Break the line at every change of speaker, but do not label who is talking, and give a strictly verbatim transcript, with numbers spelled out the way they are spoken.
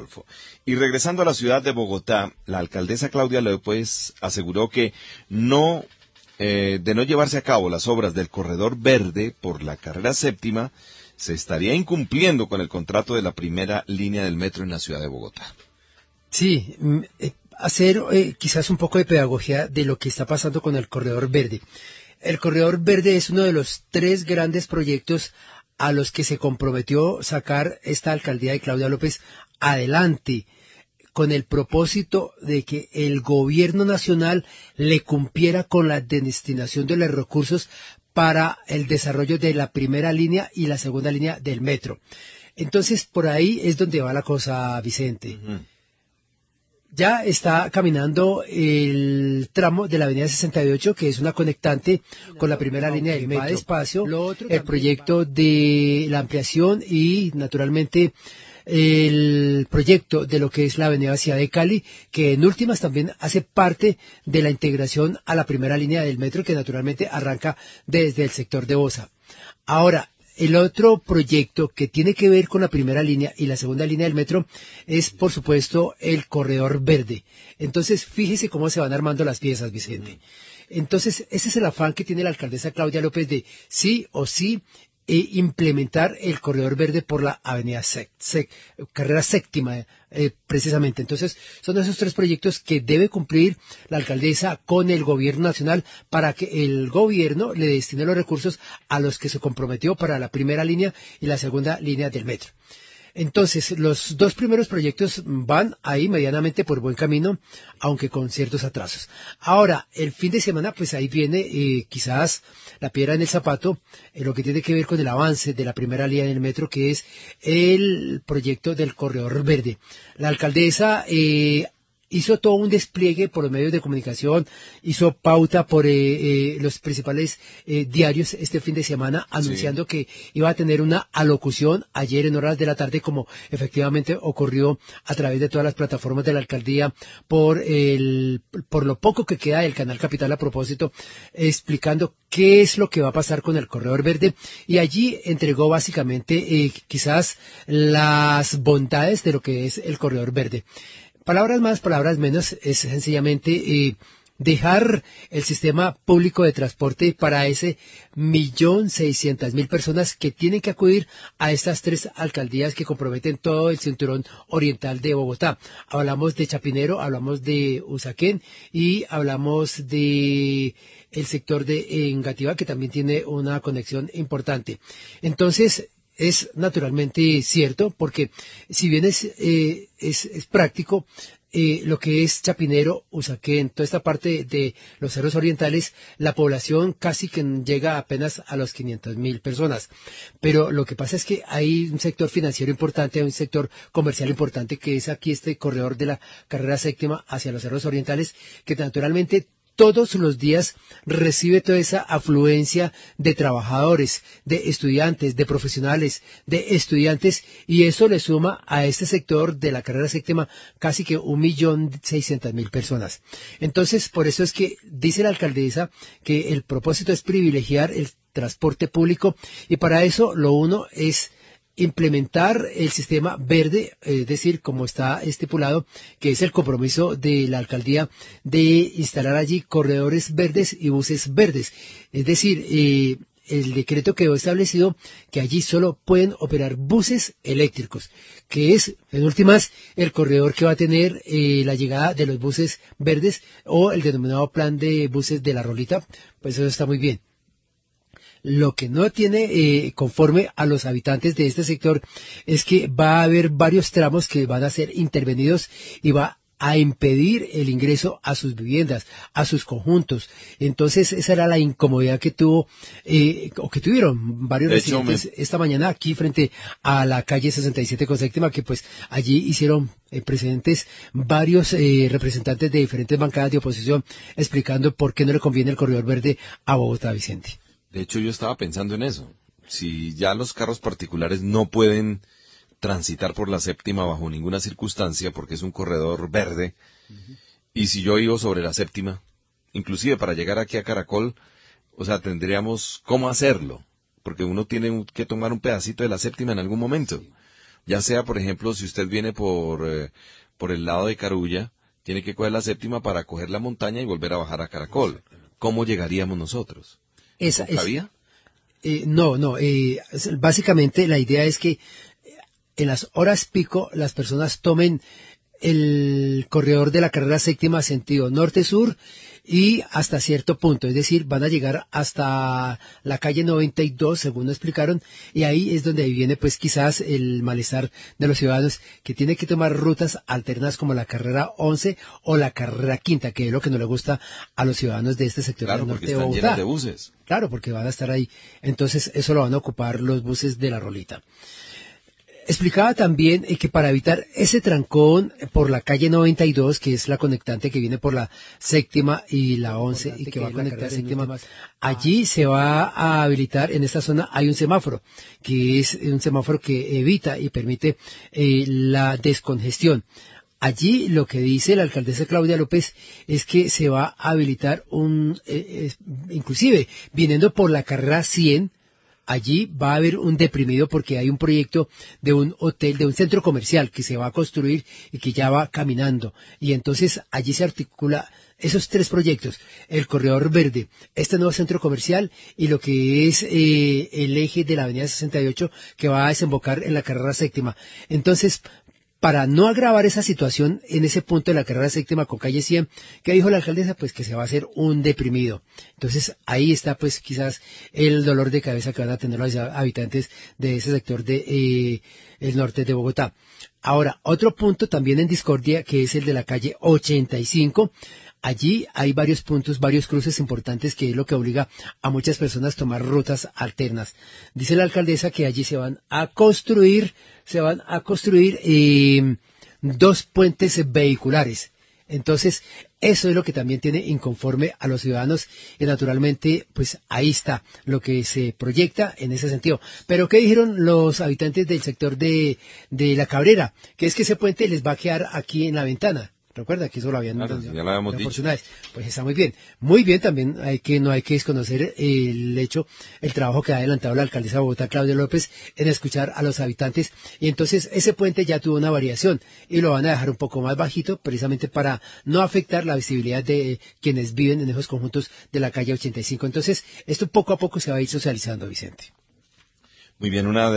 Adolfo. Y regresando a la ciudad de Bogotá, la alcaldesa Claudia López aseguró que no, eh, de no llevarse a cabo las obras del corredor verde por la carrera séptima, se estaría incumpliendo con el contrato de la primera línea del metro en la ciudad de Bogotá.
Sí, eh, hacer eh, quizás un poco de pedagogía de lo que está pasando con el corredor verde. El corredor verde es uno de los tres grandes proyectos a los que se comprometió sacar esta alcaldía de Claudia López adelante, con el propósito de que el gobierno nacional le cumpliera con la destinación de los recursos para el desarrollo de la primera línea y la segunda línea del metro. Entonces, por ahí es donde va la cosa, Vicente. Uh-huh. Ya está caminando el tramo de la avenida sesenta y ocho, que es una conectante con la primera línea del metro. Va despacio. Lo otro, el proyecto de la ampliación y, naturalmente, el proyecto de lo que es la avenida Ciudad de Cali, que en últimas también hace parte de la integración a la primera línea del metro, que naturalmente arranca desde el sector de Bosa. Ahora, el otro proyecto que tiene que ver con la primera línea y la segunda línea del metro es, por supuesto, el corredor verde. Entonces, fíjese cómo se van armando las piezas, Vicente. Entonces, ese es el afán que tiene la alcaldesa Claudia López de sí o sí e implementar el corredor verde por la avenida sec, sec, carrera séptima, eh, precisamente. Entonces, son esos tres proyectos que debe cumplir la alcaldesa con el gobierno nacional para que el gobierno le destine los recursos a los que se comprometió para la primera línea y la segunda línea del metro. Entonces, los dos primeros proyectos van ahí medianamente por buen camino, aunque con ciertos atrasos. Ahora, el fin de semana, pues ahí viene eh, quizás la piedra en el zapato, en lo que tiene que ver con el avance de la primera línea del metro, que es el proyecto del corredor verde. La alcaldesa eh, hizo todo un despliegue por los medios de comunicación, hizo pauta por eh, eh, los principales eh, diarios este fin de semana, anunciando sí. que iba a tener una alocución ayer en horas de la tarde, como efectivamente ocurrió a través de todas las plataformas de la alcaldía, por el por lo poco que queda del Canal Capital a propósito, explicando qué es lo que va a pasar con el corredor verde, y allí entregó básicamente eh, quizás las bondades de lo que es el corredor verde. Palabras más, palabras menos, es sencillamente eh, dejar el sistema público de transporte para ese millón seiscientas mil personas que tienen que acudir a estas tres alcaldías que comprometen todo el cinturón oriental de Bogotá. Hablamos de Chapinero, hablamos de Usaquén y hablamos de el sector de Engativá, que también tiene una conexión importante. Entonces, es naturalmente cierto, porque si bien es, eh, es, es práctico, eh, lo que es Chapinero, Usaquén, toda esta parte de, de los cerros orientales, la población casi que llega apenas a los quinientas mil personas. Pero lo que pasa es que hay un sector financiero importante, hay un sector comercial importante, que es aquí este corredor de la carrera séptima hacia los cerros orientales, que naturalmente todos los días recibe toda esa afluencia de trabajadores, de estudiantes, de profesionales, de estudiantes, y eso le suma a este sector de la carrera séptima casi que un millón seiscientas mil personas. Entonces, por eso es que dice la alcaldesa que el propósito es privilegiar el transporte público, y para eso lo uno es implementar el sistema verde, es decir, como está estipulado, que es el compromiso de la alcaldía de instalar allí corredores verdes y buses verdes. Es decir, eh, el decreto quedó establecido que allí solo pueden operar buses eléctricos, que es, en últimas, el corredor que va a tener eh, la llegada de los buses verdes o el denominado plan de buses de la Rolita. Pues eso está muy bien. Lo que no tiene eh, conforme a los habitantes de este sector es que va a haber varios tramos que van a ser intervenidos y va a impedir el ingreso a sus viviendas, a sus conjuntos. Entonces, esa era la incomodidad que tuvo, eh, o que tuvieron varios de residentes hecho, me... esta mañana aquí frente a la calle sesenta y siete con séptima, que pues allí hicieron eh, presentes varios eh, representantes de diferentes bancadas de oposición explicando por qué no le conviene el corredor verde a Bogotá, Vicente.
De hecho, yo estaba pensando en eso. Si ya los carros particulares no pueden transitar por la séptima bajo ninguna circunstancia porque es un corredor verde, uh-huh. y si yo vivo sobre la séptima, inclusive para llegar aquí a Caracol, o sea, tendríamos cómo hacerlo, porque uno tiene que tomar un pedacito de la séptima en algún momento. Ya sea, por ejemplo, si usted viene por, eh, por el lado de Carulla, tiene que coger la séptima para coger la montaña y volver a bajar a Caracol. ¿Cómo llegaríamos nosotros?
Esa,
¿Con Clavía?
Eh, no, no. Eh, básicamente la idea es que en las horas pico las personas tomen el corredor de la carrera séptima sentido norte-sur y hasta cierto punto, es decir, van a llegar hasta la calle noventa y dos, según nos explicaron, y ahí es donde viene pues quizás el malestar de los ciudadanos que tienen que tomar rutas alternas como la carrera once o la carrera quinta, que es lo que no le gusta a los ciudadanos de este sector
Claro,
del norte
porque
de
están
Bogotá.
llenas de buses.
Claro, porque van a estar ahí. Entonces, eso lo van a ocupar los buses de la Rolita. Explicaba también eh, que para evitar ese trancón por la calle noventa y dos, que es la conectante que viene por la séptima y la once y que va a conectar séptima, allí se va a habilitar, en esta zona hay un semáforo, que es un semáforo que evita y permite eh, la descongestión. Allí lo que dice la alcaldesa Claudia López es que se va a habilitar un, eh, eh, inclusive viniendo por la carrera cien, allí va a haber un deprimido porque hay un proyecto de un hotel, de un centro comercial que se va a construir y que ya va caminando. Y entonces allí se articula esos tres proyectos, el Corredor Verde, este nuevo centro comercial y lo que es eh, el eje de la avenida sesenta y ocho que va a desembocar en la carrera séptima. Entonces, para no agravar esa situación en ese punto de la carrera séptima con calle cien, ¿qué dijo la alcaldesa? Pues que se va a hacer un deprimido. Entonces ahí está pues quizás el dolor de cabeza que van a tener los habitantes de ese sector de eh, el norte de Bogotá. Ahora, otro punto también en discordia que es el de la calle ochenta y cinco. Allí hay varios puntos, varios cruces importantes que es lo que obliga a muchas personas a tomar rutas alternas. Dice la alcaldesa que allí se van a construir, se van a construir eh, dos puentes vehiculares. Entonces, eso es lo que también tiene inconforme a los ciudadanos y naturalmente, pues ahí está lo que se proyecta en ese sentido. Pero, ¿qué dijeron los habitantes del sector de, de La Cabrera? Que es que ese puente les va a quedar aquí en la ventana. Recuerda que eso lo habían
claro, ya lo habíamos dicho.
Pues está muy bien. Muy bien, también hay que no hay que desconocer el hecho, el trabajo que ha adelantado la alcaldesa de Bogotá, Claudia López, en escuchar a los habitantes. Y entonces ese puente ya tuvo una variación y lo van a dejar un poco más bajito, precisamente para no afectar la visibilidad de quienes viven en esos conjuntos de la calle ochenta y cinco. Entonces, esto poco a poco se va a ir socializando, Vicente.
Muy bien, una